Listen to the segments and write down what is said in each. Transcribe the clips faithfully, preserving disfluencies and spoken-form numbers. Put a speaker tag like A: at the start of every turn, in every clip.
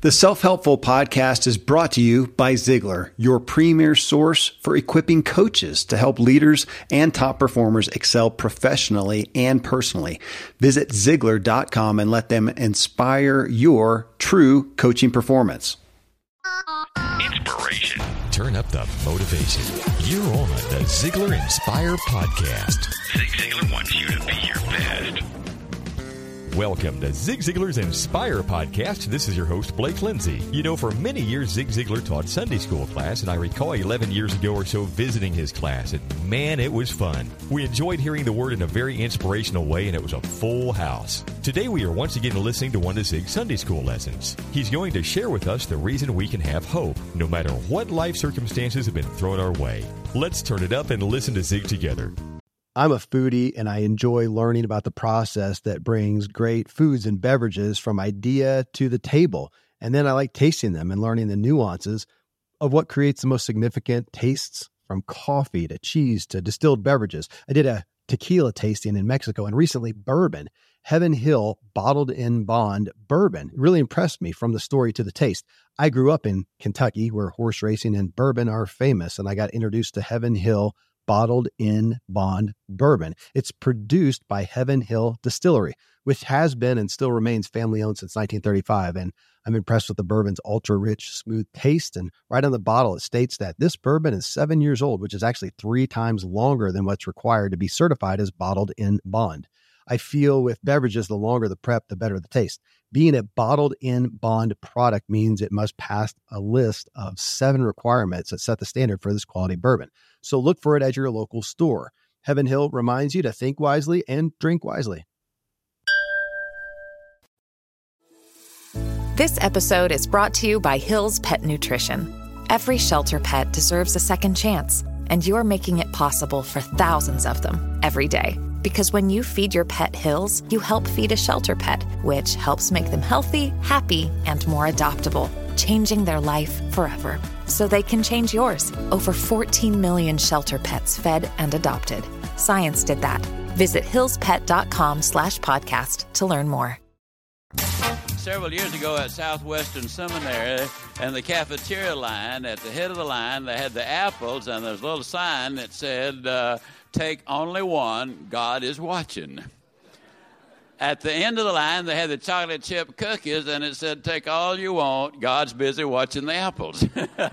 A: The Self-Helpful Podcast is brought to you by Ziglar, your premier source for equipping coaches to help leaders and top performers excel professionally and personally. Visit Ziglar dot com and let them inspire your true coaching performance.
B: Inspiration. Turn up the motivation. You're on the Ziglar Inspire Podcast. Zig Ziglar wants you to be your best. Welcome to Zig Ziglar's Inspire Podcast. This is your host, Blake Lindsay. You know, for many years, Zig Ziglar taught Sunday school class, and I recall eleven years ago or so visiting his class, and man, it was fun. We enjoyed hearing the word in a very inspirational way, and it was a full house. Today, we are once again listening to one of Zig's Sunday school lessons. He's going to share with us the reason we can have hope, no matter what life circumstances have been thrown our way. Let's turn it up and listen to Zig together.
C: I'm a foodie, and I enjoy learning about the process that brings great foods and beverages from idea to the table. And then I like tasting them and learning the nuances of what creates the most significant tastes, from coffee to cheese to distilled beverages. I did a tequila tasting in Mexico, and recently bourbon. Heaven Hill Bottled in Bond Bourbon it really impressed me from the story to the taste. I grew up in Kentucky, where horse racing and bourbon are famous, and I got introduced to Heaven Hill Bottled in Bond Bourbon. It's produced by Heaven Hill Distillery, which has been and still remains family-owned since nineteen thirty-five. And I'm impressed with the bourbon's ultra-rich, smooth taste. And right on the bottle, it states that this bourbon is seven years old, which is actually three times longer than what's required to be certified as Bottled in Bond. I feel with beverages, the longer the prep, the better the taste. Being a Bottled in Bond product means it must pass a list of seven requirements that set the standard for this quality bourbon. So look for it at your local store. Heaven Hill reminds you to think wisely and drink wisely.
D: This episode is brought to you by Hill's Pet Nutrition. Every shelter pet deserves a second chance, and you're making it possible for thousands of them every day. Because when you feed your pet Hills, you help feed a shelter pet, which helps make them healthy, happy, and more adoptable, changing their life forever. So they can change yours. Over fourteen million shelter pets fed and adopted. Science did that. Visit hillspet.com slash podcast to learn more.
E: Several years ago at Southwestern Seminary, and the cafeteria line, at the head of the line, they had the apples, and there's a little sign that said, uh, take only one, God is watching. At the end of the line, they had the chocolate chip cookies, and it said, take all you want, God's busy watching the apples.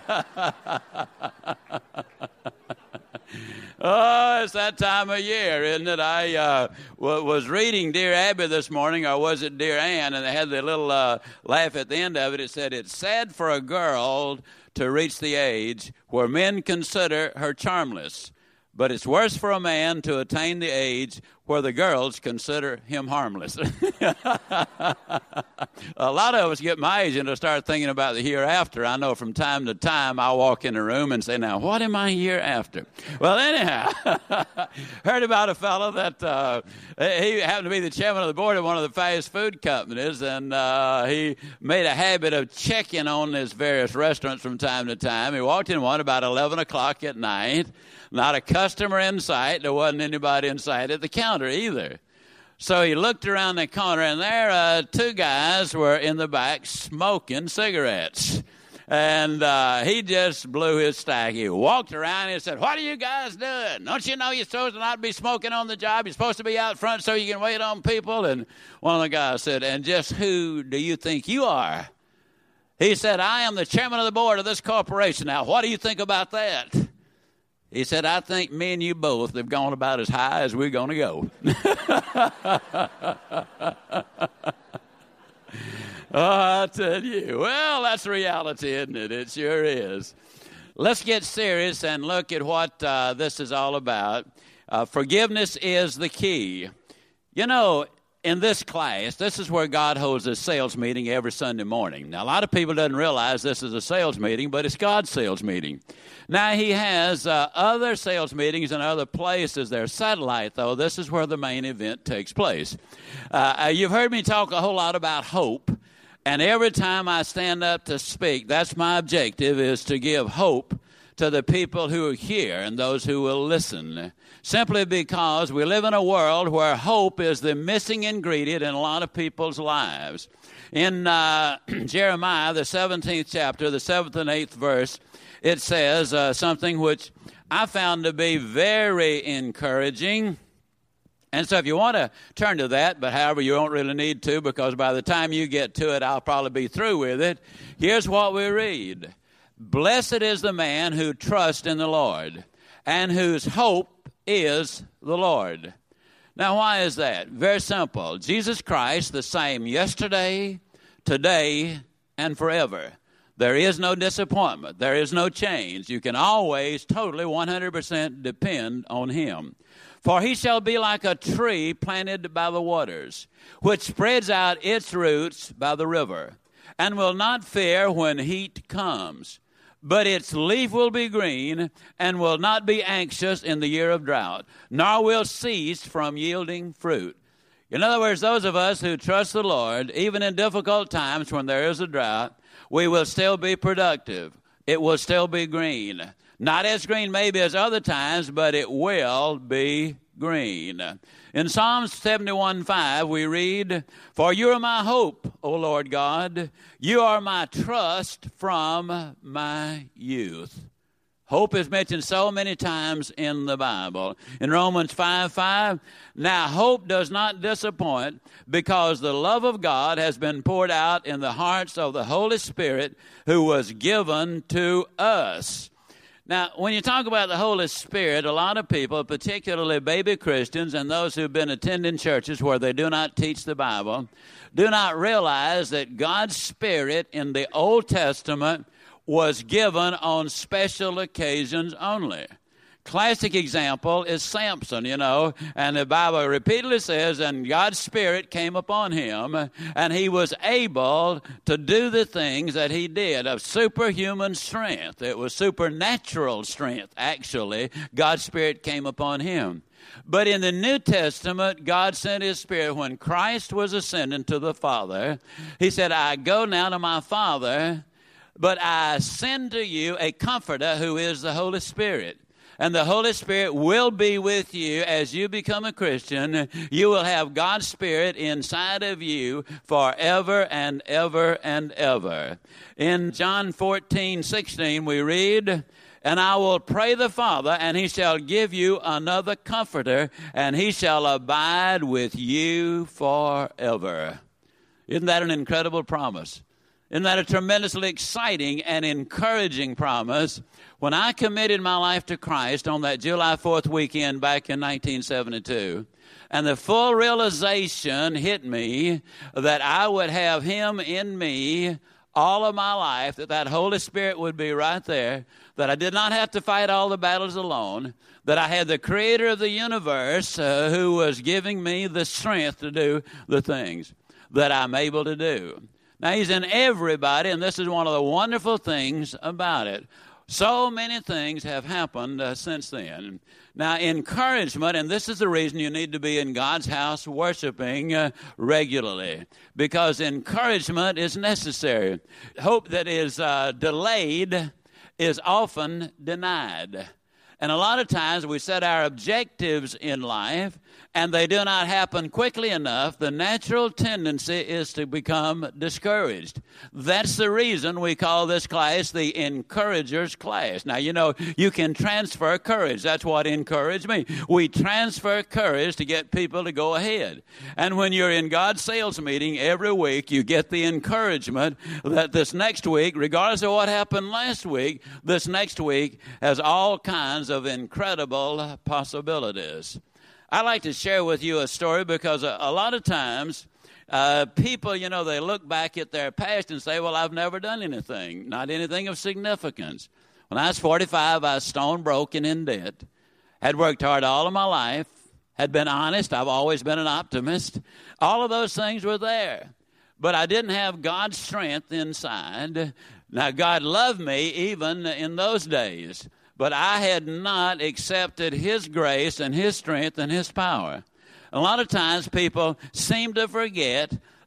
E: Oh, it's that time of year, isn't it? I uh, w- was reading Dear Abby this morning, or was it Dear Ann, and they had the little uh, laugh at the end of it. It said, it's sad for a girl to reach the age where men consider her charmless, but it's worse for a man to attain the age where the girls consider him harmless. A lot of us get my age and to start thinking about the hereafter. I know from time to time I walk in a room and say, now, what am I hereafter? Well, anyhow, heard about a fellow that uh, he happened to be the chairman of the board of one of the fast food companies, and uh, he made a habit of checking on his various restaurants from time to time. He walked in one about eleven o'clock at night. Not a customer in sight. There wasn't anybody in sight at the counter either. So he looked around the corner, and there uh, two guys were in the back smoking cigarettes. And uh, he just blew his stack. He walked around and said, what are you guys doing? Don't you know you're supposed to not be smoking on the job? You're supposed to be out front so you can wait on people. And one of the guys said, and just who do you think you are? He said, I am the chairman of the board of this corporation. Now, what do you think about that? He said, I think me and you both have gone about as high as we're going to go. Oh, I tell you. Well, that's reality, isn't it? It sure is. Let's get serious and look at what uh, this is all about. Uh, forgiveness is the key. You know, in this class, this is where God holds a sales meeting every Sunday morning. Now, a lot of people don't realize this is a sales meeting, but it's God's sales meeting. Now, he has uh, other sales meetings in other places. They're satellite, though. This is where the main event takes place. Uh, you've heard me talk a whole lot about hope, and every time I stand up to speak, that's my objective, is to give hope to the people who hear and those who will listen, simply because we live in a world where hope is the missing ingredient in a lot of people's lives. In uh, Jeremiah, the seventeenth chapter, the seventh and eighth verse, it says uh, something which I found to be very encouraging. And so if you want to turn to that, but however, you don't really need to, because by the time you get to it, I'll probably be through with it. Here's what we read. Blessed is the man who trusts in the Lord, and whose hope is the Lord. Now, why is that? Very simple. Jesus Christ, the same yesterday, today, and forever. There is no disappointment. There is no change. You can always totally one hundred percent depend on him. For he shall be like a tree planted by the waters, which spreads out its roots by the river, and will not fear when heat comes. But its leaf will be green, and will not be anxious in the year of drought, nor will cease from yielding fruit. In other words, those of us who trust the Lord, even in difficult times when there is a drought, we will still be productive. It will still be green. Not as green maybe as other times, but it will be green. In Psalms seventy-one five, we read, For you are my hope, O Lord God. You are my trust from my youth. Hope is mentioned so many times in the Bible. In Romans five five, now hope does not disappoint, because the love of God has been poured out in the hearts of the Holy Spirit who was given to us. Now, when you talk about the Holy Spirit, a lot of people, particularly baby Christians and those who've been attending churches where they do not teach the Bible, do not realize that God's Spirit in the Old Testament was given on special occasions only. Classic example is Samson, you know, and the Bible repeatedly says, and God's Spirit came upon him, and he was able to do the things that he did of superhuman strength. It was supernatural strength, actually. God's Spirit came upon him. But in the New Testament, God sent his Spirit when Christ was ascending to the Father. He said, I go now to my Father, but I send to you a comforter who is the Holy Spirit. And the Holy Spirit will be with you as you become a Christian. You will have God's Spirit inside of you forever and ever and ever. In John fourteen sixteen, we read, And I will pray the Father, and he shall give you another comforter, and he shall abide with you forever. Isn't that an incredible promise? Isn't that a tremendously exciting and encouraging promise? When I committed my life to Christ on that July fourth weekend back in nineteen seventy-two, and the full realization hit me that I would have him in me all of my life, that that Holy Spirit would be right there, that I did not have to fight all the battles alone, that I had the creator of the universe uh, who was giving me the strength to do the things that I'm able to do. Now, he's in everybody, and this is one of the wonderful things about it. So many things have happened uh, since then. Now, encouragement, and this is the reason you need to be in God's house worshiping uh, regularly, because encouragement is necessary. Hope that is uh, delayed is often denied. And a lot of times we set our objectives in life, and they do not happen quickly enough. The natural tendency is to become discouraged. That's the reason we call this class the Encouragers class. Now, you know, you can transfer courage. That's what encourage me. We transfer courage to get people to go ahead. And when you're in God's sales meeting every week, you get the encouragement that this next week, regardless of what happened last week, this next week has all kinds of incredible possibilities. I'd like to share with you a story because a, a lot of times uh, people, you know, they look back at their past and say, well, I've never done anything, not anything of significance. When I was forty-five, I was stone broken in debt, had worked hard all of my life, had been honest. I've always been an optimist. All of those things were there, but I didn't have God's strength inside. Now, God loved me even in those days, but I had not accepted his grace and his strength and his power. A lot of times people seem to forget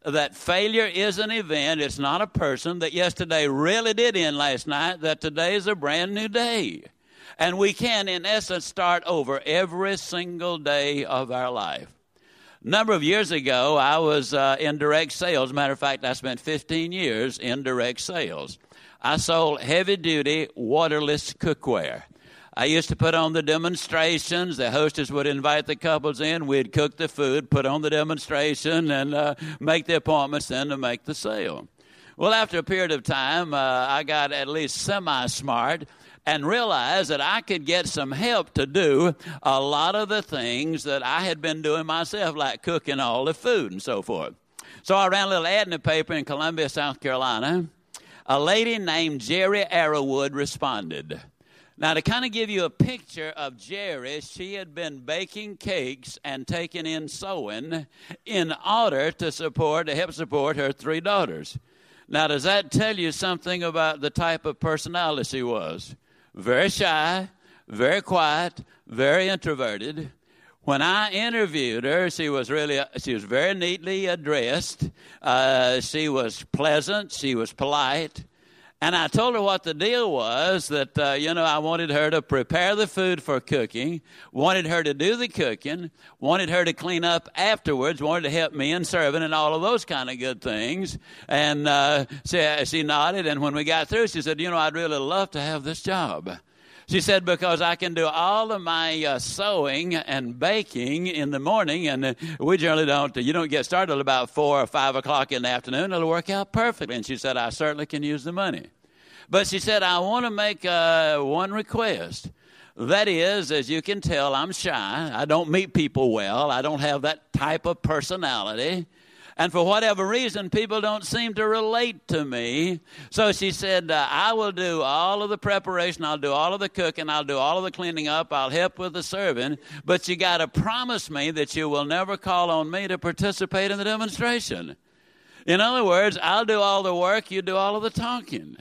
E: that failure is an event. It's not a person, that yesterday really did end last night, that today is a brand new day. And we can, in essence, start over every single day of our life. A number of years ago, I was uh, in direct sales. Matter of fact, I spent fifteen years in direct sales. I sold heavy-duty, waterless cookware. I used to put on the demonstrations. The hostess would invite the couples in. We'd cook the food, put on the demonstration, and uh, make the appointments then to make the sale. Well, after a period of time, uh, I got at least semi-smart and realized that I could get some help to do a lot of the things that I had been doing myself, like cooking all the food and so forth. So I ran a little ad in the paper in Columbia, South Carolina. A lady named Jerry Arrowwood responded. Now, to kind of give you a picture of Jerry, she had been baking cakes and taking in sewing in order to support, to help support her three daughters. Now, does that tell you something about the type of personality she was? Very shy, very quiet, very introverted. When I interviewed her, she was really, she was very neatly dressed. Uh, she was pleasant. She was polite. And I told her what the deal was, that, uh, you know, I wanted her to prepare the food for cooking, wanted her to do the cooking, wanted her to clean up afterwards, wanted to help me in serving and all of those kind of good things. And uh, she, she nodded, and when we got through, she said, you know, I'd really love to have this job. She said, because I can do all of my uh, sewing and baking in the morning, and uh, we generally don't, you don't get started till about four or five o'clock in the afternoon. It'll work out perfectly. And she said, I certainly can use the money. But she said, I want to make uh, one request. That is, as you can tell, I'm shy. I don't meet people well. I don't have that type of personality. And for whatever reason, people don't seem to relate to me. So she said, uh, I will do all of the preparation. I'll do all of the cooking. I'll do all of the cleaning up. I'll help with the serving. But you got to promise me that you will never call on me to participate in the demonstration. In other words, I'll do all the work. You do all of the talking.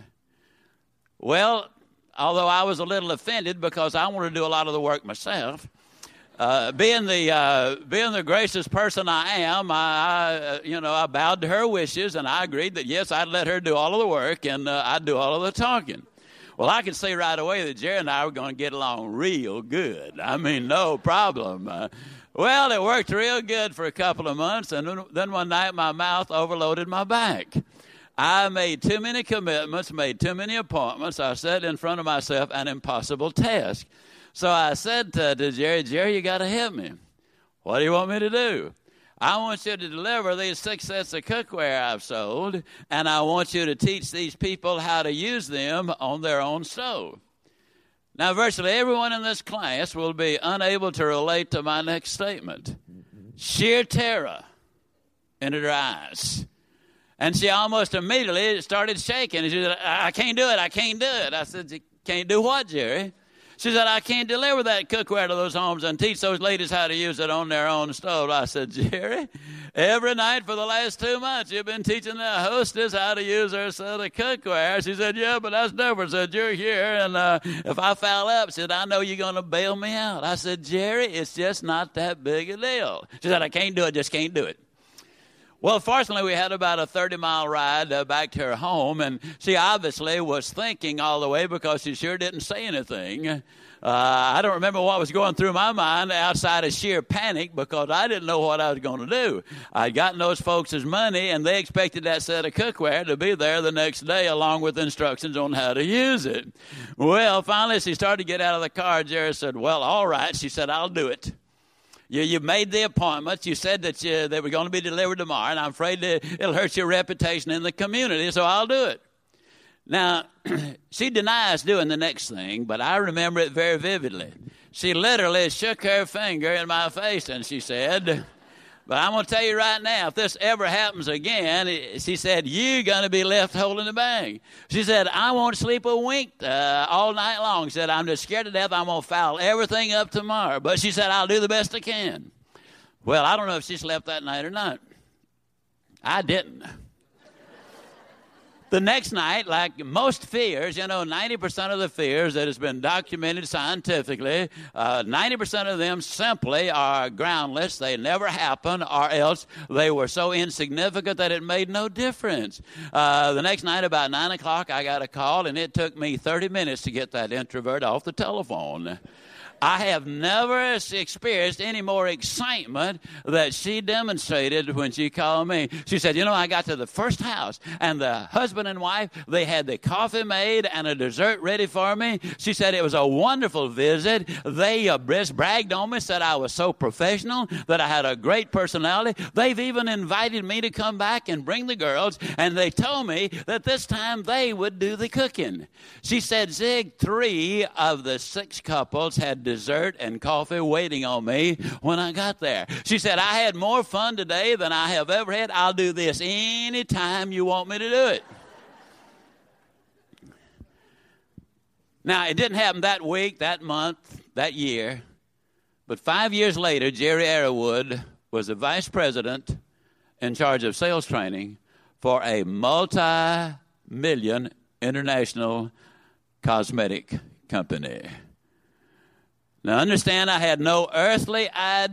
E: Well, although I was a little offended because I want to do a lot of the work myself, uh, being the uh, being the gracious person I am, I, I you know I bowed to her wishes and I agreed that yes, I'd let her do all of the work and uh, I'd do all of the talking. Well, I could see right away that Jerry and I were going to get along real good. I mean, no problem. Uh, well, it worked real good for a couple of months, and then one night my mouth overloaded my back. I made too many commitments, made too many appointments. I set in front of myself an impossible task. So I said to, to Jerry, Jerry, you got to help me. What do you want me to do? I want you to deliver these six sets of cookware I've sold, and I want you to teach these people how to use them on their own stove. Now, virtually everyone in this class will be unable to relate to my next statement. Sheer terror entered her eyes. And she almost immediately started shaking. She said, I can't do it. I can't do it. I said, you can't do what, Jerry? She said, I can't deliver that cookware to those homes and teach those ladies how to use it on their own stove. I said, Jerry, every night for the last two months, you've been teaching the hostess how to use her set of cookware. She said, yeah, but that's different. I said, you're here, and uh, if I foul up, she said, I know you're going to bail me out. I said, Jerry, it's just not that big a deal. She said, I can't do it, just can't do it. Well, fortunately, we had about a thirty-mile ride uh, back to her home, and she obviously was thinking all the way because she sure didn't say anything. Uh, I don't remember what was going through my mind outside of sheer panic because I didn't know what I was going to do. I'd gotten those folks' money, and they expected that set of cookware to be there the next day along with instructions on how to use it. Well, finally, she started to get out of the car. Jerry said, well, all right. She said, I'll do it. You, you made the appointments. You said that you, they were going to be delivered tomorrow, and I'm afraid that it'll hurt your reputation in the community, so I'll do it. Now, she denies doing the next thing, but I remember it very vividly. She literally shook her finger in my face, and she said, but I'm going to tell you right now, if this ever happens again, she said, you're going to be left holding the bag. She said, I won't sleep a wink uh, all night long. She said, I'm just scared to death. I'm going to foul everything up tomorrow. But she said, I'll do the best I can. Well, I don't know if she slept that night or not. I didn't. The next night, like most fears, you know, ninety percent of the fears that has been documented scientifically, uh, ninety percent of them simply are groundless. They never happen, or else they were so insignificant that it made no difference. Uh, the next night, about nine o'clock, I got a call, and it took me thirty minutes to get that introvert off the telephone. I have never experienced any more excitement that she demonstrated when she called me. She said, you know, I got to the first house, and the husband and wife, they had the coffee made and a dessert ready for me. She said it was a wonderful visit. They uh, bragged on me, said I was so professional, that I had a great personality. They've even invited me to come back and bring the girls, and they told me that this time they would do the cooking. She said, Zig, three of the six couples had dessert and coffee waiting on me when I got there. She said, I had more fun today than I have ever had. I'll do this anytime you want me to do it. Now, it didn't happen that week, that month, that year. But five years later, Jerry Arrowwood was the vice president in charge of sales training for a multi-million international cosmetic company. Now, understand, I had no earthly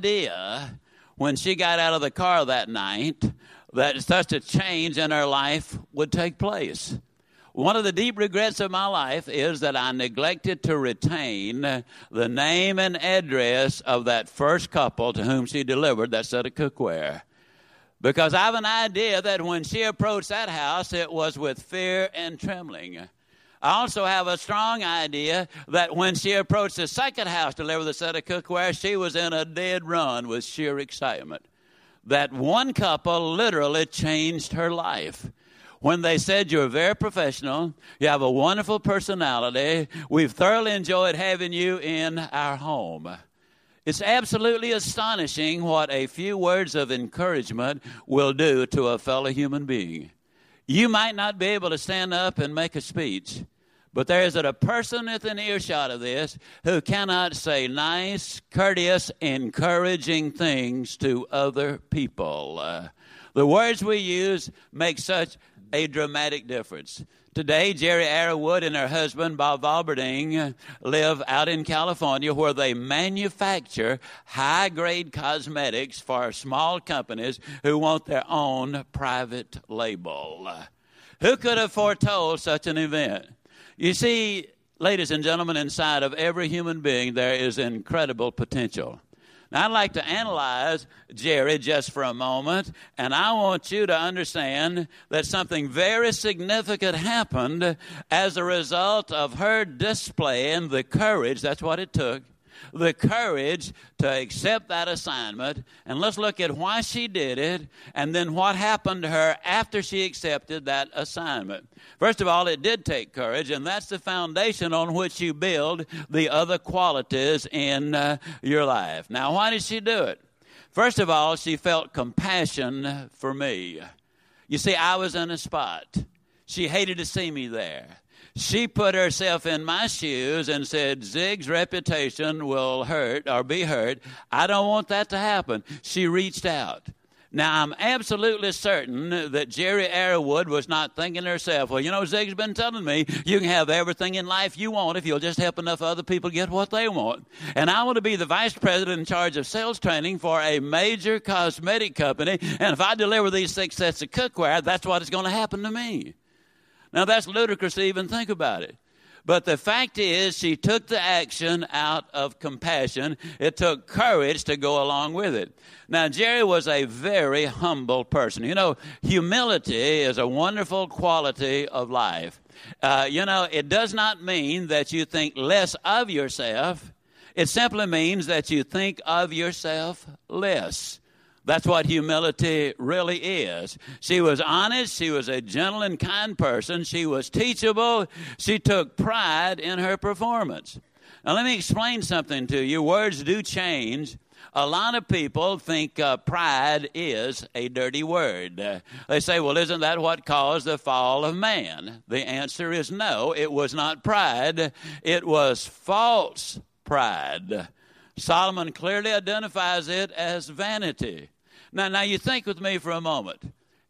E: idea when she got out of the car that night that such a change in her life would take place. One of the deep regrets of my life is that I neglected to retain the name and address of that first couple to whom she delivered that set of cookware. Because I have an idea that when she approached that house, it was with fear and trembling. I also have a strong idea that when she approached the second house to deliver the set of cookware, she was in a dead run with sheer excitement. That one couple literally changed her life. When they said, you're very professional, you have a wonderful personality, we've thoroughly enjoyed having you in our home. It's absolutely astonishing what a few words of encouragement will do to a fellow human being. You might not be able to stand up and make a speech, but there is a person within earshot of this who cannot say nice, courteous, encouraging things to other people. Uh, the words we use make such a dramatic difference. Today, Jerry Arrowwood and her husband, Bob Valberding, live out in California where they manufacture high-grade cosmetics for small companies who want their own private label. Who could have foretold such an event? You see, ladies and gentlemen, inside of every human being there is incredible potential. Now, I'd like to analyze Jerry just for a moment, and I want you to understand that something very significant happened as a result of her displaying the courage, that's what it took, the courage to accept that assignment. And let's look at why she did it and then what happened to her after she accepted that assignment. First of all, it did take courage, and that's the foundation on which you build the other qualities in uh, your life. Now, why did she do it? First of all, she felt compassion for me. You see, I was in a spot. She hated to see me there. She put herself in my shoes and said, Zig's reputation will hurt or be hurt. I don't want that to happen. She reached out. Now, I'm absolutely certain that Jerry Arrowwood was not thinking to herself, well, you know, Zig's been telling me you can have everything in life you want if you'll just help enough other people get what they want. And I want to be the vice president in charge of sales training for a major cosmetic company, and if I deliver these six sets of cookware, that's what is going to happen to me. Now, that's ludicrous to even think about it. But the fact is, she took the action out of compassion. It took courage to go along with it. Now, Jerry was a very humble person. You know, humility is a wonderful quality of life. Uh, you know, it does not mean that you think less of yourself. It simply means that you think of yourself less. That's what humility really is. She was honest. She was a gentle and kind person. She was teachable. She took pride in her performance. Now, let me explain something to you. Words do change. A lot of people think uh, pride is a dirty word. Uh, they say, well, isn't that what caused the fall of man? The answer is no, it was not pride. It was false pride. Solomon clearly identifies it as vanity. Now, now you think with me for a moment.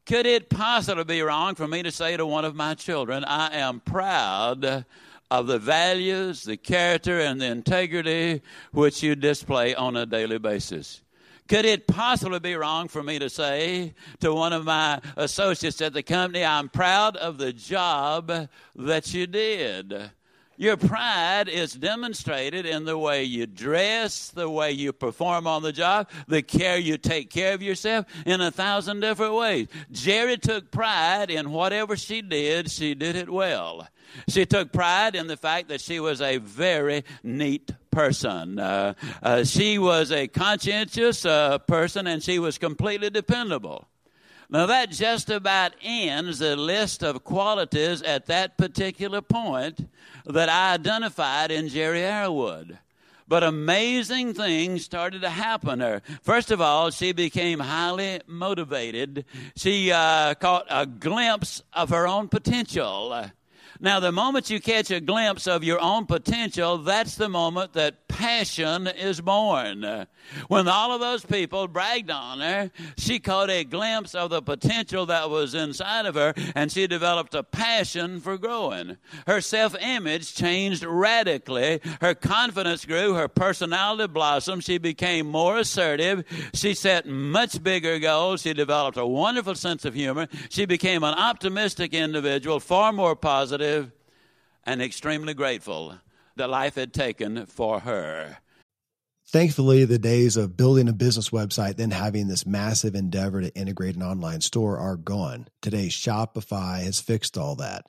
E: Could it possibly be wrong for me to say to one of my children, I am proud of the values, the character, and the integrity which you display on a daily basis? Could it possibly be wrong for me to say to one of my associates at the company, I'm proud of the job that you did? Your pride is demonstrated in the way you dress, the way you perform on the job, the care you take care of yourself in a thousand different ways. Jerry took pride in whatever she did, she did it well. She took pride in the fact that she was a very neat person. Uh, uh, she was a conscientious uh, person, and she was completely dependable. Now, that just about ends the list of qualities at that particular point that I identified in Jerry Arrowwood. But amazing things started to happen to her. First of all, she became highly motivated. She uh, caught a glimpse of her own potential. Now, the moment you catch a glimpse of your own potential, that's the moment that passion is born. When all of those people bragged on her, she caught a glimpse of the potential that was inside of her, and she developed a passion for growing. Her self-image changed radically. Her confidence grew. Her personality blossomed. She became more assertive. She set much bigger goals. She developed a wonderful sense of humor. She became an optimistic individual, far more positive, and extremely grateful that life had taken for her.
C: Thankfully, the days of building a business website, then having this massive endeavor to integrate an online store are gone. Today, Shopify has fixed all that.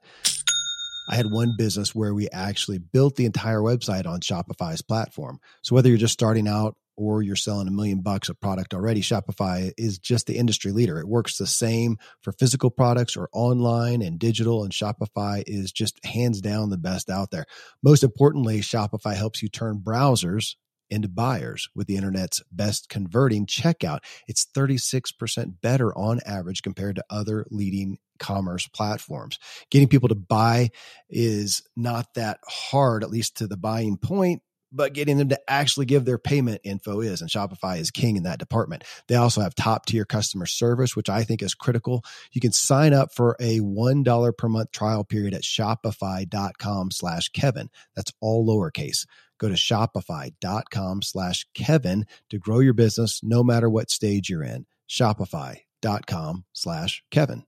C: I had one business where we actually built the entire website on Shopify's platform. So whether you're just starting out or you're selling a million bucks of product already, Shopify is just the industry leader. It works the same for physical products or online and digital, and Shopify is just hands down the best out there. Most importantly, Shopify helps you turn browsers into buyers with the internet's best converting checkout. It's thirty-six percent better on average compared to other leading commerce platforms. Getting people to buy is not that hard, at least to the buying point, but getting them to actually give their payment info is, and Shopify is king in that department. They also have top tier customer service, which I think is critical. You can sign up for a one dollar per month trial period at shopify.com slash Kevin. That's all lowercase. Go to shopify.com slash Kevin to grow your business no matter what stage you're in. Shopify.com slash Kevin.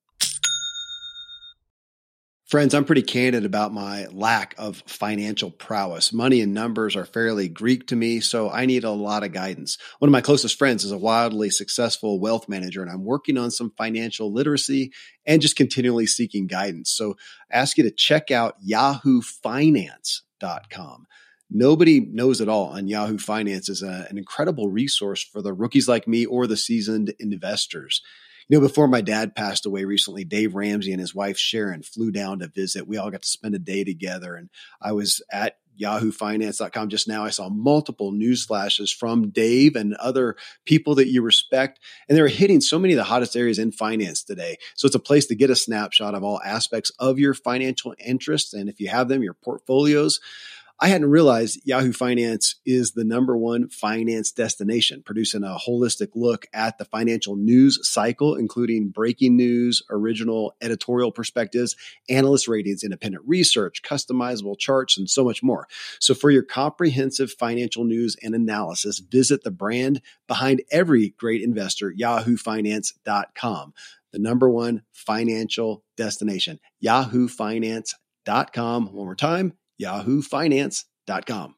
A: Friends, I'm pretty candid about my lack of financial prowess. Money and numbers are fairly Greek to me, so I need a lot of guidance. One of my closest friends is a wildly successful wealth manager, and I'm working on some financial literacy and just continually seeking guidance. So I ask you to check out yahoo finance dot com. Nobody knows it all, and Yahoo Finance is a, an incredible resource for the rookies like me or the seasoned investors. You know, before my dad passed away recently, Dave Ramsey and his wife Sharon flew down to visit. We all got to spend a day together, and I was at yahoo finance dot com just now. I saw multiple news flashes from Dave and other people that you respect, and they're hitting so many of the hottest areas in finance today. So it's a place to get a snapshot of all aspects of your financial interests, and if you have them, your portfolios. I hadn't realized Yahoo Finance is the number one finance destination, producing a holistic look at the financial news cycle, including breaking news, original editorial perspectives, analyst ratings, independent research, customizable charts, and so much more. So for your comprehensive financial news and analysis, visit the brand behind every great investor, yahoo finance dot com, the number one financial destination, yahoo finance dot com. One more time, yahoo finance dot com.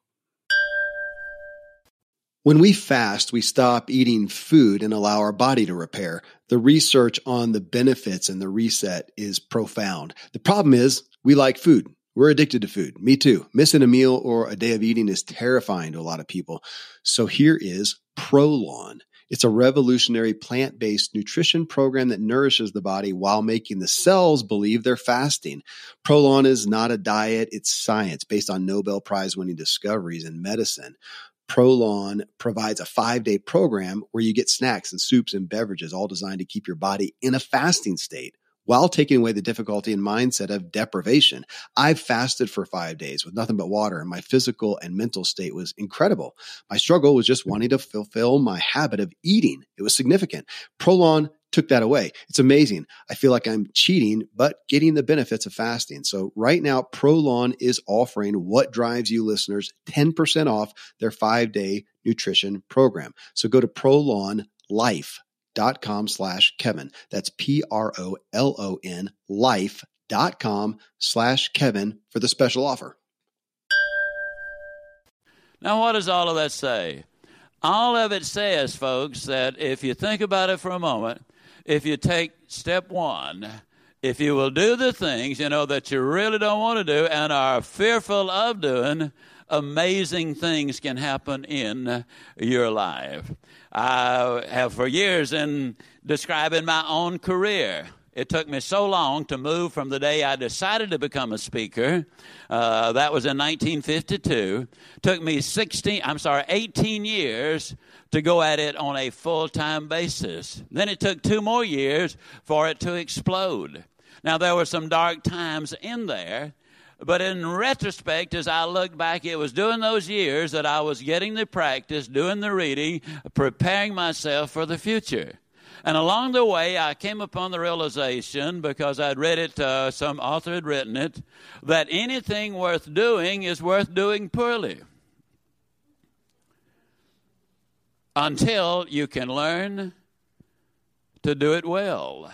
A: When we fast, we stop eating food and allow our body to repair. The research on the benefits and the reset is profound. The problem is we like food. We're addicted to food. Me too. Missing a meal or a day of eating is terrifying to a lot of people. So here is Prolon. It's a revolutionary plant-based nutrition program that nourishes the body while making the cells believe they're fasting. Prolon is not a diet, it's science based on Nobel Prize-winning discoveries in medicine. Prolon provides a five-day program where you get snacks and soups and beverages, all designed to keep your body in a fasting state while taking away the difficulty and mindset of deprivation. I've fasted for five days with nothing but water, and my physical and mental state was incredible. My struggle was just wanting to fulfill my habit of eating. It was significant. Prolon
C: took that away. It's amazing. I feel like I'm cheating, but getting the benefits of fasting. So right now, ProLawn is offering What Drives You listeners ten percent off their five-day nutrition program. So go to prolonlife.com slash Kevin. That's P-R-O-L-O-N life.com slash Kevin for the special offer.
E: Now, what does all of that say? All of it says, folks, that if you think about it for a moment, if you take step one, if you will do the things, you know, that you really don't want to do and are fearful of doing, amazing things can happen in your life. I have for years in describing my own career. It took me so long to move from the day I decided to become a speaker. Uh, that was in nineteen fifty-two. Took me sixteen, I'm sorry, eighteen years to go at it on a full-time basis. Then it took two more years for it to explode. Now, there were some dark times in there, but in retrospect, as I look back, it was during those years that I was getting the practice, doing the reading, preparing myself for the future. And along the way, I came upon the realization, because I'd read it, uh, some author had written it, that anything worth doing is worth doing poorly until you can learn to do it well.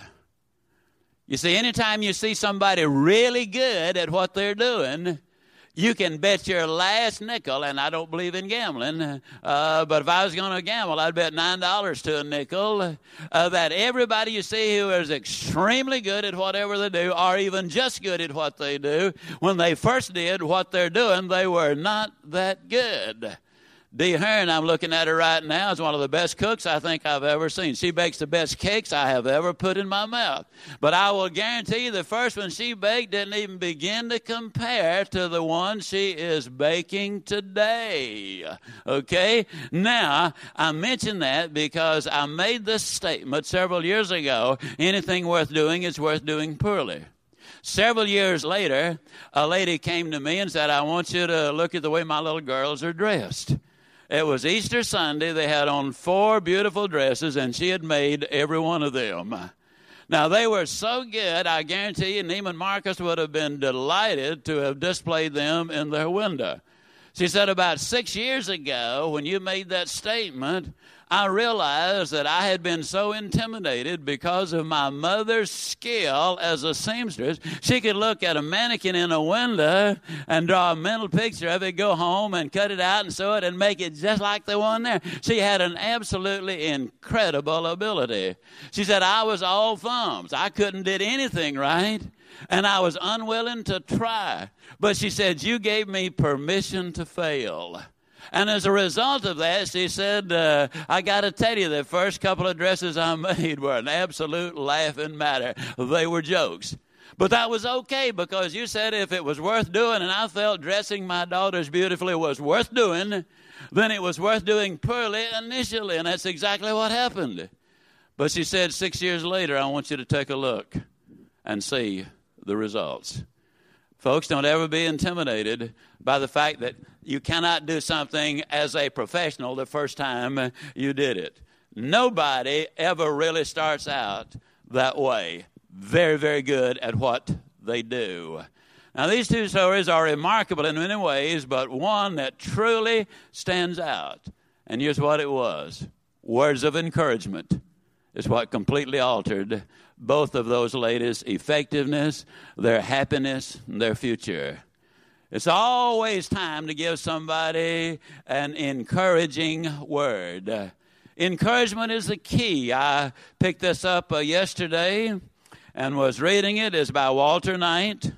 E: You see, anytime you see somebody really good at what they're doing, you can bet your last nickel, and I don't believe in gambling, uh, but if I was going to gamble, I'd bet nine dollars to a nickel, uh, that everybody you see who is extremely good at whatever they do, or even just good at what they do, when they first did what they're doing, they were not that good. Dee Hearn, I'm looking at her right now, is one of the best cooks I think I've ever seen. She bakes the best cakes I have ever put in my mouth. But I will guarantee you the first one she baked didn't even begin to compare to the one she is baking today. Okay? Now, I mention that because I made this statement several years ago. Anything worth doing is worth doing poorly. Several years later, a lady came to me and said, I want you to look at the way my little girls are dressed. It was Easter Sunday. They had on four beautiful dresses, and she had made every one of them. Now, they were so good, I guarantee you, Neiman Marcus would have been delighted to have displayed them in their window. She said, about six years ago, when you made that statement, I realized that I had been so intimidated because of my mother's skill as a seamstress. She could look at a mannequin in a window and draw a mental picture of it, go home and cut it out and sew it and make it just like the one there. She had an absolutely incredible ability. She said, I was all thumbs. I couldn't do anything right, and I was unwilling to try. But she said, you gave me permission to fail. And as a result of that, she said, uh, I got to tell you, the first couple of dresses I made were an absolute laughing matter. They were jokes. But that was okay, because you said if it was worth doing, and I felt dressing my daughters beautifully was worth doing, then it was worth doing poorly initially, and that's exactly what happened. But she said, six years later, I want you to take a look and see the results. Folks, don't ever be intimidated by the fact that you cannot do something as a professional the first time you did it. Nobody ever really starts out that way. Very, very good at what they do. Now, these two stories are remarkable in many ways, but one that truly stands out. And here's what it was. Words of encouragement is what completely altered both of those ladies' effectiveness, their happiness, and their future. It's always time to give somebody an encouraging word. Encouragement is the key. I picked this up uh, yesterday and was reading it. It's by Walter Knight.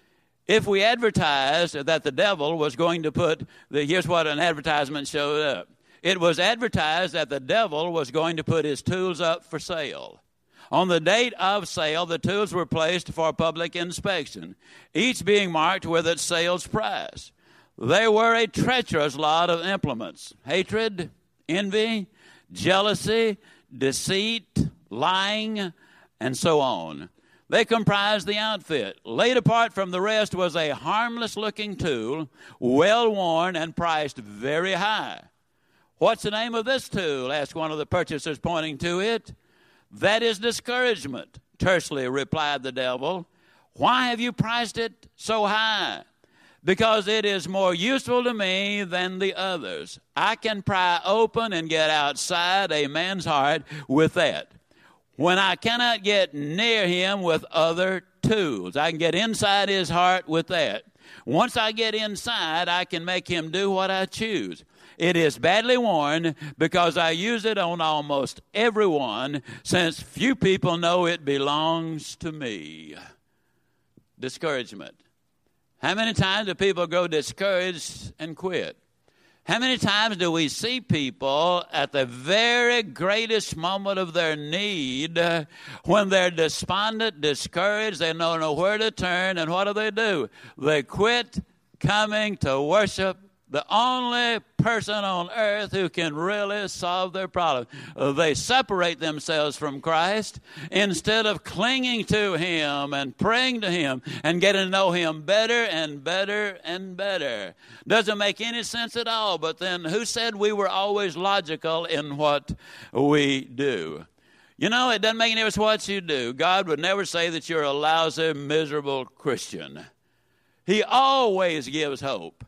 E: If we advertised that the devil was going to put, the, here's what an advertisement showed up. It was advertised that the devil was going to put his tools up for sale. On the date of sale, the tools were placed for public inspection, each being marked with its sales price. They were a treacherous lot of implements: hatred, envy, jealousy, deceit, lying, and so on. They comprised the outfit. Laid apart from the rest was a harmless-looking tool, well-worn and priced very high. What's the name of this tool? Asked one of the purchasers, pointing to it. That is discouragement, tersely replied the devil. Why have you priced it so high? Because it is more useful to me than the others. I can pry open and get outside a man's heart with that. When I cannot get near him with other tools, I can get inside his heart with that. Once I get inside, I can make him do what I choose. It is badly worn because I use it on almost everyone, since few people know it belongs to me. Discouragement. How many times do people grow discouraged and quit? How many times do we see people at the very greatest moment of their need, uh, when they're despondent, discouraged, they don't know where to turn, and what do they do? They quit coming to worship the only person on earth who can really solve their problem. They separate themselves from Christ instead of clinging to him and praying to him and getting to know him better and better and better. Doesn't make any sense at all, but then who said we were always logical in what we do? You know, it doesn't make any difference what you do. God would never say that you're a lousy, miserable Christian. He always gives hope.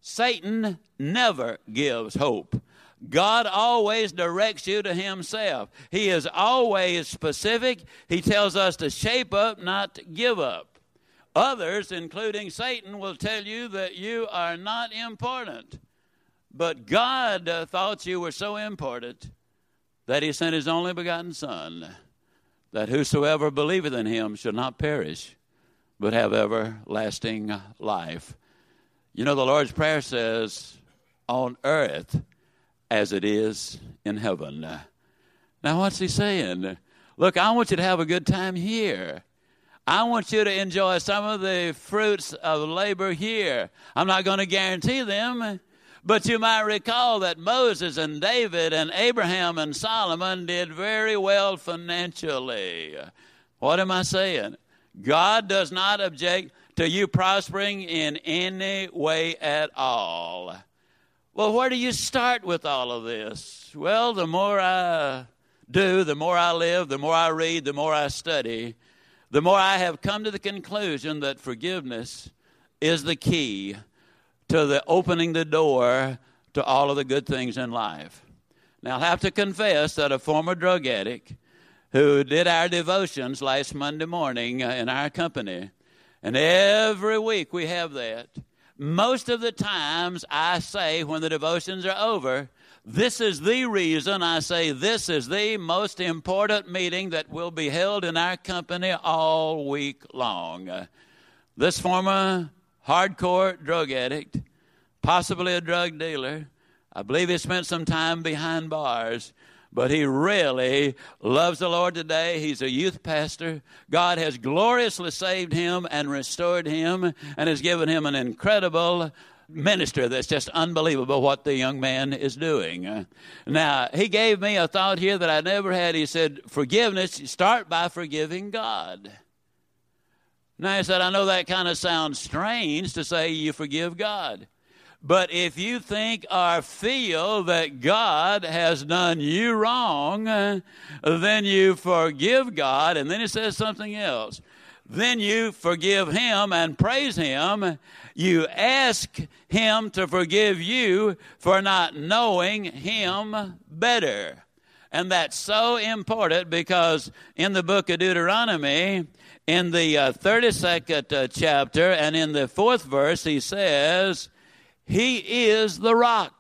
E: Satan never gives hope. God always directs you to himself. He is always specific. He tells us to shape up, not to give up. Others, including Satan, will tell you that you are not important. But God uh, thought you were so important that he sent his only begotten Son, that whosoever believeth in him should not perish, but have everlasting life. You know, the Lord's Prayer says, on earth as it is in heaven. Now, what's he saying? Look, I want you to have a good time here. I want you to enjoy some of the fruits of labor here. I'm not going to guarantee them, but you might recall that Moses and David and Abraham and Solomon did very well financially. What am I saying? God does not object to you prospering in any way at all. Well, where do you start with all of this? Well, the more I do, the more I live, the more I read, the more I study, the more I have come to the conclusion that forgiveness is the key to the opening the door to all of the good things in life. Now, I'll have to confess that a former drug addict who did our devotions last Monday morning in our company, and every week we have that. Most of the times I say when the devotions are over, this is the reason I say this is the most important meeting that will be held in our company all week long. This former hardcore drug addict, possibly a drug dealer, I believe he spent some time behind bars, but he really loves the Lord today. He's a youth pastor. God has gloriously saved him and restored him and has given him an incredible minister that's just unbelievable what the young man is doing. Now, he gave me a thought here that I never had. He said, forgiveness, you start by forgiving God. Now, he said, I know that kind of sounds strange to say you forgive God. But if you think or feel that God has done you wrong, then you forgive God. And then it says something else. Then you forgive him and praise him. You ask him to forgive you for not knowing him better. And that's so important because in the book of Deuteronomy, in the uh, thirty-second uh, chapter and in the fourth verse, he says, he is the rock.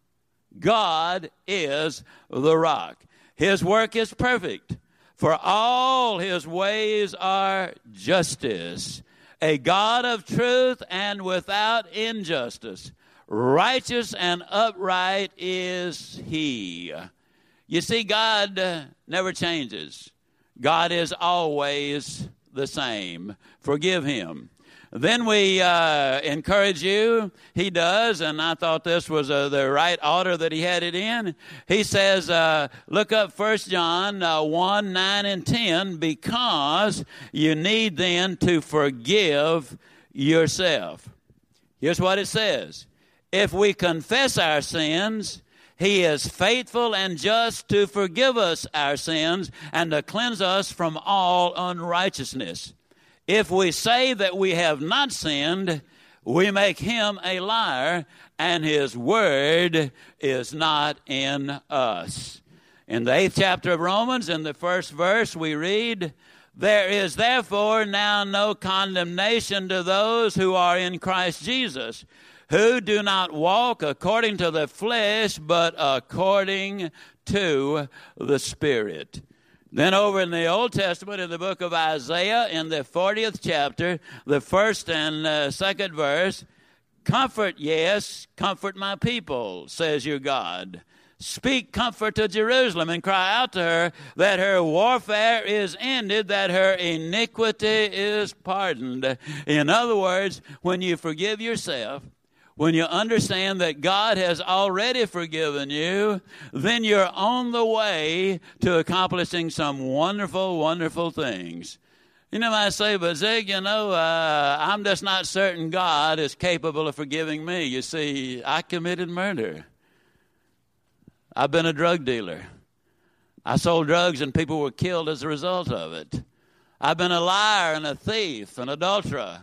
E: God is the rock. His work is perfect, for all his ways are justice. A God of truth and without injustice. Righteous and upright is he. You see, God uh, never changes. God is always the same. Forgive him. Then we uh, encourage you, he does, and I thought this was uh, the right order that he had it in. He says, uh, look up First John uh, one, nine, and ten, because you need then to forgive yourself. Here's what it says. If we confess our sins, He is faithful and just to forgive us our sins and to cleanse us from all unrighteousness. If we say that we have not sinned, we make him a liar, and his word is not in us. In the eighth chapter of Romans, in the first verse, we read, there is therefore now no condemnation to those who are in Christ Jesus, who do not walk according to the flesh, but according to the Spirit. Then over in the Old Testament, in the book of Isaiah, in the fortieth chapter, the first and uh, second verse, comfort, yes, comfort my people, says your God. Speak comfort to Jerusalem and cry out to her that her warfare is ended, that her iniquity is pardoned. In other words, when you forgive yourself, when you understand that God has already forgiven you, then you're on the way to accomplishing some wonderful, wonderful things. You know, I say, but Zig, you know, uh, I'm just not certain God is capable of forgiving me. You see, I committed murder. I've been a drug dealer. I sold drugs and people were killed as a result of it. I've been a liar and a thief, an adulterer.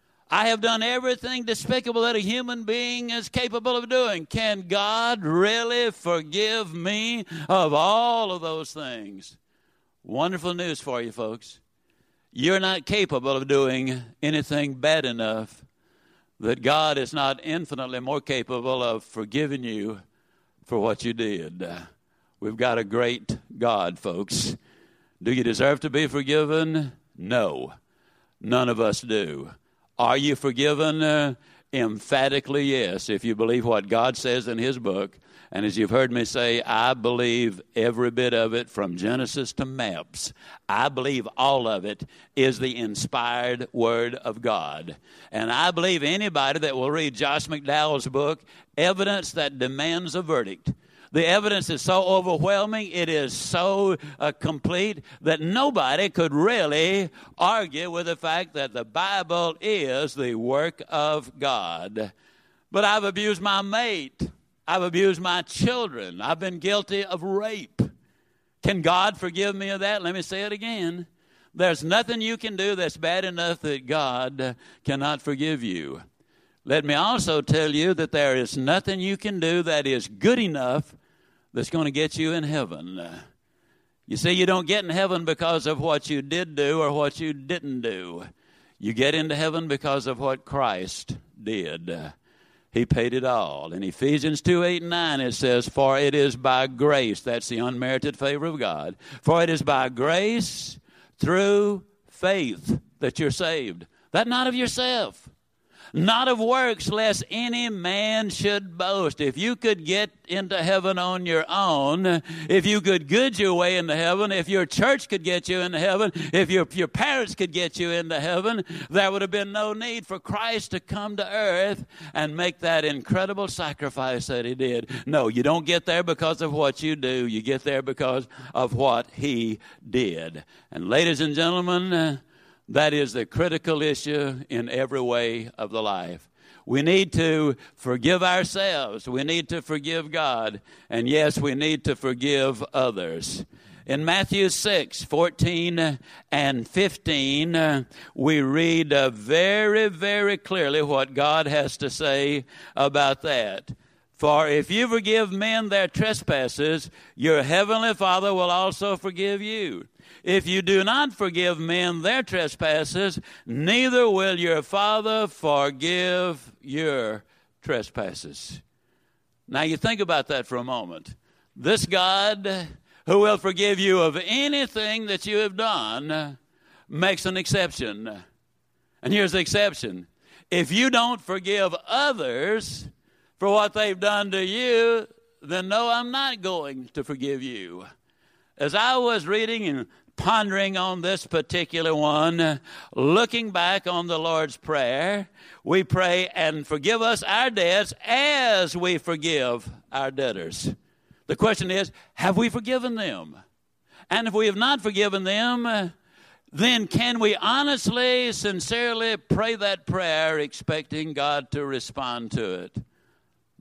E: I have done everything despicable that a human being is capable of doing. Can God really forgive me of all of those things? Wonderful news for you, folks. You're not capable of doing anything bad enough that God is not infinitely more capable of forgiving you for what you did. We've got a great God, folks. Do you deserve to be forgiven? No. None of us do. Are you forgiven? Uh, emphatically, yes, if you believe what God says in his book. And as you've heard me say, I believe every bit of it from Genesis to maps. I believe all of it is the inspired Word of God. And I believe anybody that will read Josh McDowell's book, Evidence That Demands a Verdict, the evidence is so overwhelming, it is so uh, complete that nobody could really argue with the fact that the Bible is the work of God. But I've abused my mate. I've abused my children. I've been guilty of rape. Can God forgive me of that? Let me say it again. There's nothing you can do that's bad enough that God cannot forgive you. Let me also tell you that there is nothing you can do that is good enough that's going to get you in heaven. You see, you don't get in heaven because of what you did do or what you didn't do. You get into heaven because of what Christ did. He paid it all. In Ephesians two, eight, and nine, it says, for it is by grace, that's the unmerited favor of God, for it is by grace through faith that you're saved. That not of yourself, not of works, lest any man should boast. If you could get into heaven on your own, if you could good your way into heaven, if your church could get you into heaven, if your, your parents could get you into heaven, there would have been no need for Christ to come to earth and make that incredible sacrifice that he did. No, you don't get there because of what you do. You get there because of what he did. And ladies and gentlemen, uh, that is the critical issue in every way of the life. We need to forgive ourselves. We need to forgive God. And yes, we need to forgive others. In Matthew six, fourteen and fifteen, uh, we read uh, very, very clearly what God has to say about that. For if you forgive men their trespasses, your heavenly Father will also forgive you. If you do not forgive men their trespasses, neither will your Father forgive your trespasses. Now you think about that for a moment. This God who will forgive you of anything that you have done makes an exception. And here's the exception. If you don't forgive others for what they've done to you, then no, I'm not going to forgive you. As I was reading and pondering on this particular one, looking back on the Lord's Prayer, we pray, and forgive us our debts as we forgive our debtors. The question is, have we forgiven them? And if we have not forgiven them, then can we honestly, sincerely pray that prayer expecting God to respond to it?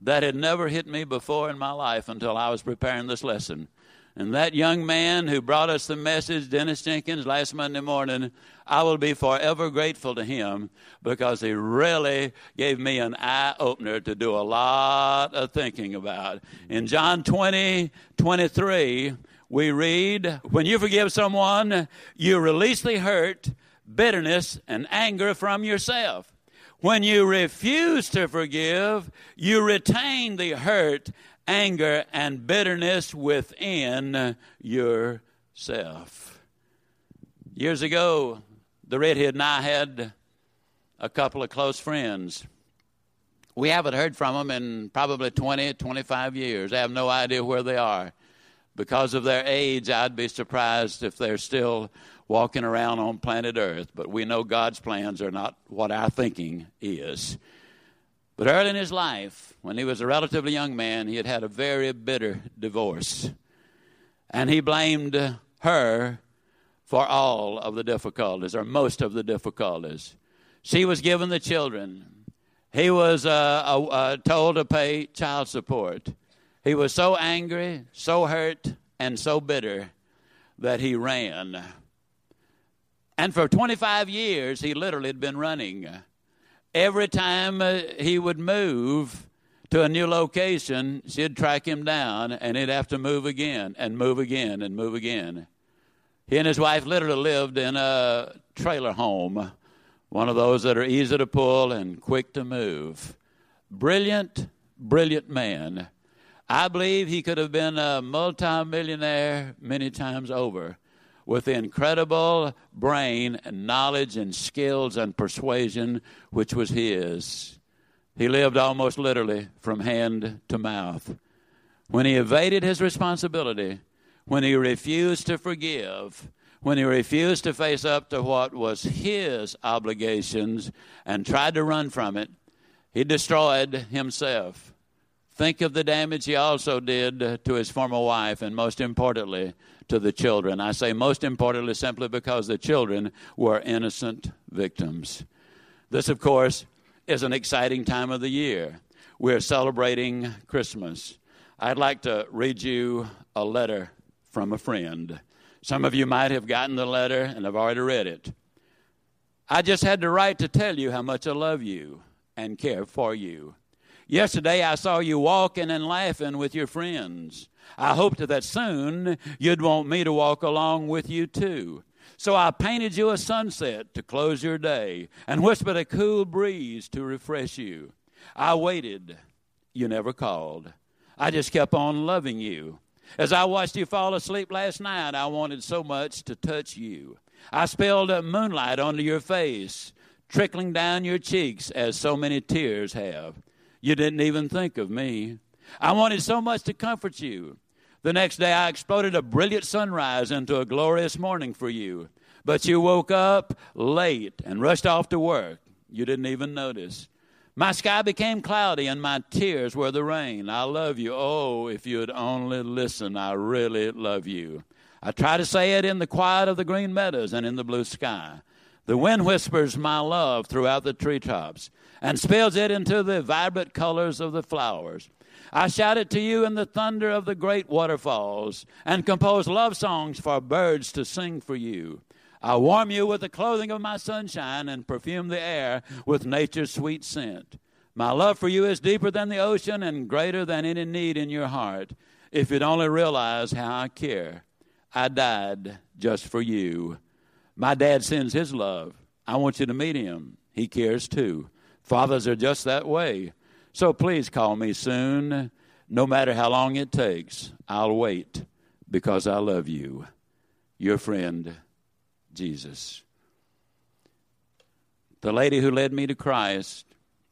E: that had never hit me before in my life until I was preparing this lesson. And that young man who brought us the message, Dennis Jenkins, last Monday morning, I will be forever grateful to him because he really gave me an eye-opener to do a lot of thinking about. In John twenty, twenty-three, we read, when you forgive someone, you release the hurt, bitterness, and anger from yourself. When you refuse to forgive, you retain the hurt, anger, and bitterness within yourself. Years ago, the redhead and I had a couple of close friends. We haven't heard from them in probably twenty, twenty-five years. I have no idea where they are. Because of their age, I'd be surprised if they're still walking around on planet Earth. But we know God's plans are not what our thinking is. But early in his life, when he was a relatively young man, he had had a very bitter divorce. And he blamed her for all of the difficulties, or most of the difficulties. She was given the children. He was uh, uh, uh, told to pay child support. He was so angry, so hurt, and so bitter that he ran. And for twenty-five years, he literally had been running. Every time uh, he would move to a new location, she'd track him down, and he'd have to move again and move again and move again. He and his wife literally lived in a trailer home, one of those that are easy to pull and quick to move. Brilliant, brilliant man. I believe he could have been a multimillionaire many times over with the incredible brain and knowledge and skills and persuasion which was his. He lived almost literally from hand to mouth. When he evaded his responsibility, when he refused to forgive, when he refused to face up to what was his obligations and tried to run from it, he destroyed himself. Think of the damage he also did to his former wife and, most importantly, to the children. I say most importantly simply because the children were innocent victims. This, of course, is an exciting time of the year. We're celebrating Christmas. I'd like to read you a letter from a friend. Some of you might have gotten the letter and have already read it. I just had to write to tell you how much I love you and care for you. Yesterday, I saw you walking and laughing with your friends. I hoped that soon you'd want me to walk along with you, too. So I painted you a sunset to close your day and whispered a cool breeze to refresh you. I waited. You never called. I just kept on loving you. As I watched you fall asleep last night, I wanted so much to touch you. I spilled moonlight onto your face, trickling down your cheeks as so many tears have. You didn't even think of me. I wanted so much to comfort you. The next day I exploded a brilliant sunrise into a glorious morning for you. But you woke up late and rushed off to work. You didn't even notice. My sky became cloudy and my tears were the rain. I love you. Oh, if you'd only listen, I really love you. I try to say it in the quiet of the green meadows and in the blue sky. The wind whispers my love throughout the treetops and spills it into the vibrant colors of the flowers. I shout it to you in the thunder of the great waterfalls and compose love songs for birds to sing for you. I warm you with the clothing of my sunshine and perfume the air with nature's sweet scent. My love for you is deeper than the ocean and greater than any need in your heart. If you'd only realize how I care, I died just for you. My dad sends his love. I want you to meet him. He cares too. Fathers are just that way. So please call me soon. No matter how long it takes, I'll wait because I love you. Your friend, Jesus. The lady who led me to Christ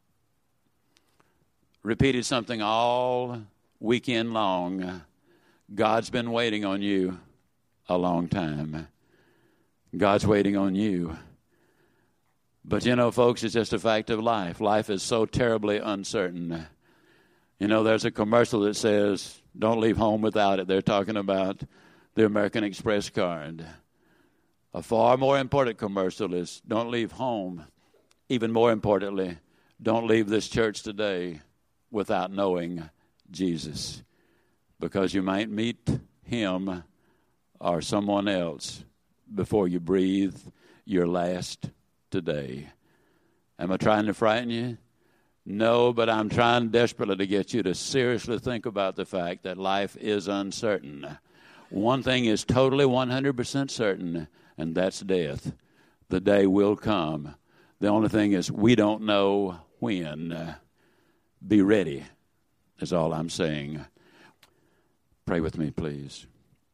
E: repeated something all weekend long. God's been waiting on you a long time. God's waiting on you. But you know, folks, it's just a fact of life. Life is so terribly uncertain. You know, there's a commercial that says, don't leave home without it. They're talking about the American Express card. A far more important commercial is, don't leave home. Even more importantly, don't leave this church today without knowing Jesus, because you might meet him or someone else before you breathe your last today. Am I trying to frighten you? No, but I'm trying desperately to get you to seriously think about the fact that life is uncertain. One thing is totally one hundred percent certain, and that's death. The day will come. The only thing is we don't know when. Be ready, is all I'm saying. Pray with me, please.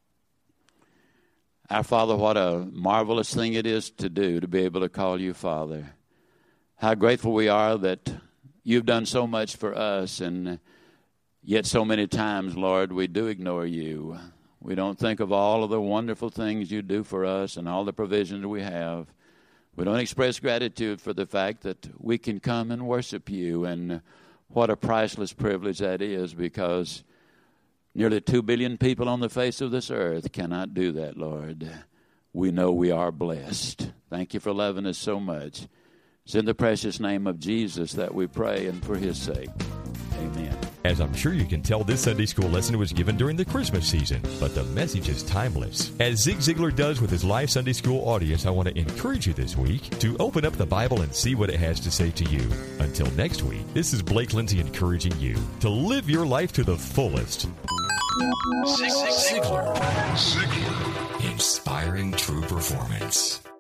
E: Our Father, what a marvelous thing it is to do, to be able to call you Father. How grateful we are that you've done so much for us, and yet so many times, Lord, we do ignore you. We don't think of all of the wonderful things you do for us and all the provisions we have. We don't express gratitude for the fact that we can come and worship you, and what a priceless privilege that is, because nearly two billion people on the face of this earth cannot do that, Lord. We know we are blessed. Thank you for loving us so much. It's in the precious name of Jesus that we pray, and for his sake. Amen.
B: As I'm sure you can tell, this Sunday school lesson was given during the Christmas season, but the message is timeless. As Zig Ziglar does with his live Sunday school audience, I want to encourage you this week to open up the Bible and see what it has to say to you. Until next week, this is Blake Lindsay encouraging you to live your life to the fullest. Zig Ziglar. Ziglar. Inspiring true performance.